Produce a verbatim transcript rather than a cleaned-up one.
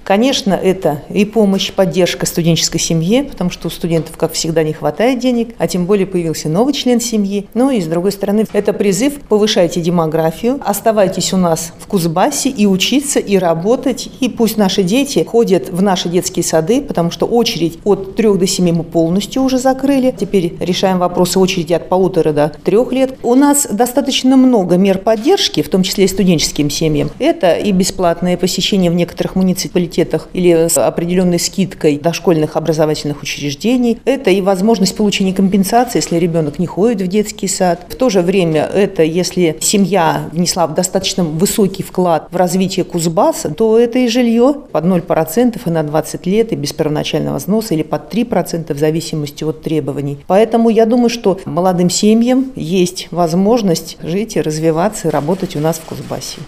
Конечно, это и помощь, поддержка студенческой семье, потому что у студентов, как всегда, не хватает денег, а тем более появился новый член семьи. Ну и, с другой стороны, это призыв: повышайте демографию, оставайтесь у нас в Кузбассе и учиться, и работать, и пусть наши дети ходят в наши детские сады, потому что очередь от трех до семи мы полностью уже закрыли. Теперь решаем вопросы очереди от полутора до трех лет. У нас достаточно много мер поддержки, в том числе и студенческим семьям. Это и бесплатное посещение в некоторых муниципалитетах или с определенной скидкой дошкольных образовательных учреждений. Это и возможность получения компенсации, если ребенок не ходит в детский сад. В то же время это, если семья внесла достаточно высокий вклад в развитие Кузбасса, то это и жилье под ноль процентов и на двадцать лет, и без первоначального взноса, или под три процента в зависимости от требований. Поэтому я думаю, что молодым семьям есть возможность жить и развиваться, и работать у нас в Кузбассе.